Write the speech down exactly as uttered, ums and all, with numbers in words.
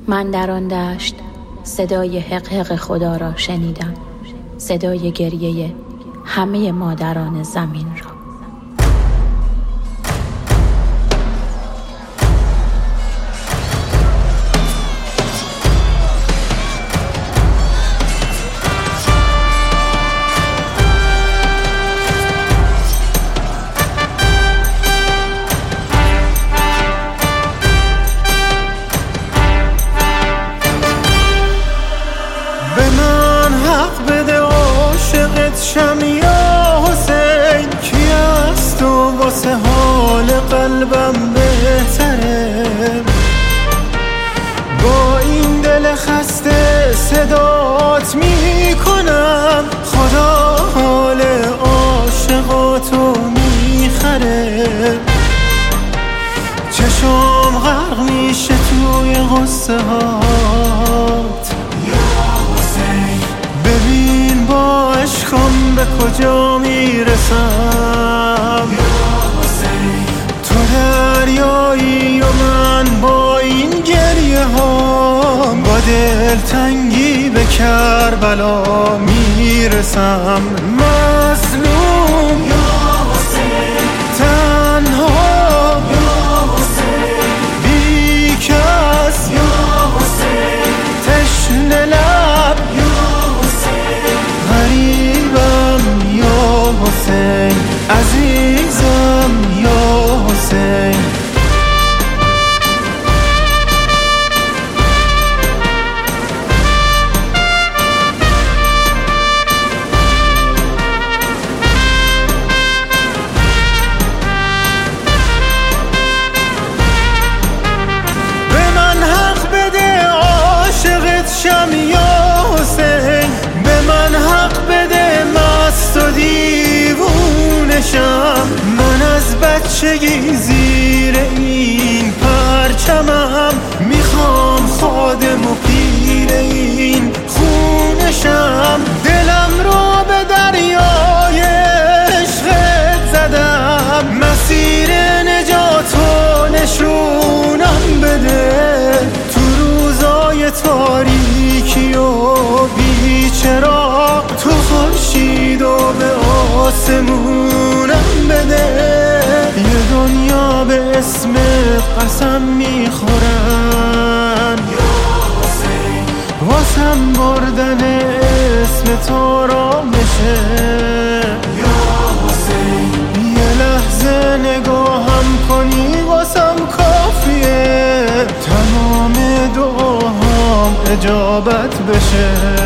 من در آن دشت صدای حقحق خدا را شنیدم، صدای گریه همه مادران زمین را. شم یا حسین، کی از تو واسه حال قلبم بهتره؟ با این دل خسته صدات میکنم، خدا حال عاشقاتو میخره. چشم غرق میشه توی غصه هات یا حسین، ببین با عشقم به کجا میرسم یا حسین. تو دریایی و من با این گریه ها، با دلتنگی به کربلا میرسم. مظلوم یا حسین، تنها یا حسین، بی کس یا حسین، تشنه لب یا حسین، غریبم یا حسین، عزیزم یا حسین. به من حق بده عاشقت شم یا حسین، به من حق بده مست و دیوونشم. من از بچگی زیر این پرچمم، میخوام خادم و پیر این خونشم. دلم رو به دریای عشقت زدم، مسیر نجات و نشونم بده. تو روزای تاریکی و بیچراغ، تو خورشید و به آسمونم بده. یه دنیا به اسم قسم میخورن یا حسین، واسم بردن اسم تو را بشه یا حسین. یه لحظه نگاهم کنی واسم کافیه، تمام دعاهام اجابت بشه.